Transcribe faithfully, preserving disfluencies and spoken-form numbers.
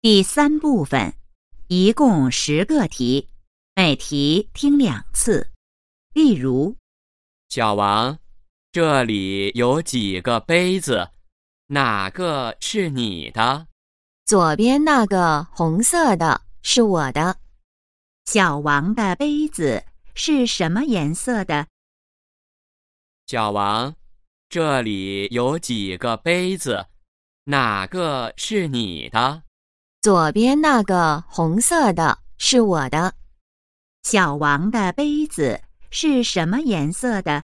第三部分，一共十个题，每题听两次。例如， 小王，这里有几个杯子，哪个是你的？ 左边那个红色的是我的。 小王的杯子是什么颜色的？ 小王，这里有几个杯子，哪个是你的？ 左边那个红色的是我的。 小王的杯子是什么颜色的？